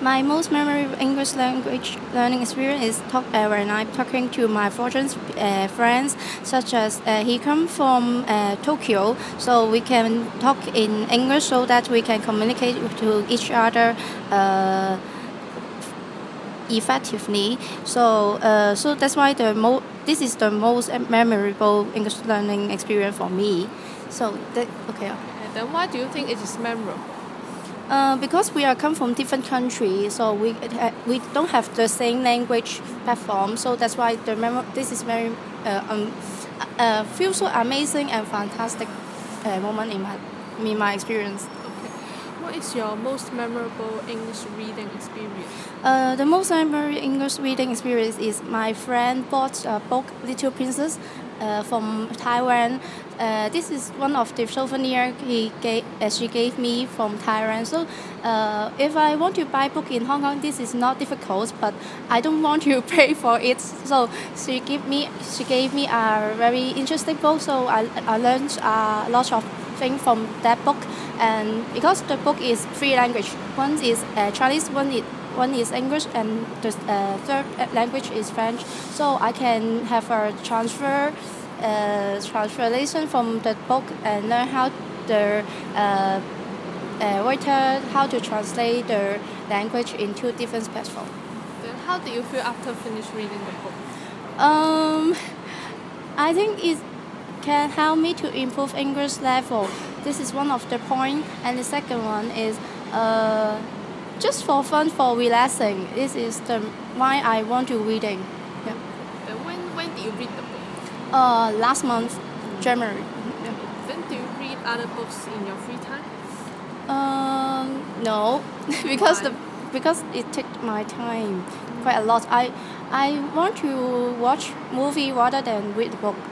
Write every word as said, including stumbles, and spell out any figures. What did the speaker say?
My most memorable English language learning experience is talk, uh, when I'm talking to my foreign uh, friends, such as uh, he come from uh, Tokyo, so we can talk in English so that we can communicate to each other uh, effectively. So, uh, so that's why the mo- this is the most memorable English learning experience for me. So, that, okay. And then why do you think it is memorable? Uh, because we are come from different countries, so we uh, we don't have the same language platform. So that's why the memo- this is very uh, um, uh, feels so amazing and fantastic uh, moment in my in my experience. Okay. What is your most memorable English reading experience? Uh, the most memorable English reading experience is my friend bought a book, Little Princess, uh, from Taiwan. Uh, this is one of the souvenir he gave, uh, she gave me from Taiwan. So, uh, if I want to buy book in Hong Kong, this is not difficult, but I don't want to pay for it. So she gave me she gave me a very interesting book. So I I learned a lot of things from that book, and because the book is three language, one is uh, Chinese, one is one is English, and the uh, third language is French. So I can have a transfer, uh, translation from the book and learn how the uh, uh, writer how to translate the language into different platforms. Then how did you feel after finish reading the book? Um, I think it can help me to improve English level. This is one of the point, and the second one is uh, just for fun, for relaxing. This is the why I want to reading. Yeah. Then when when did you read the book? Uh, last month, January. Yeah. Then do you read other books in your free time? Um, no, because Why? the because it takes my time quite a lot. I I want to watch movie rather than read the book.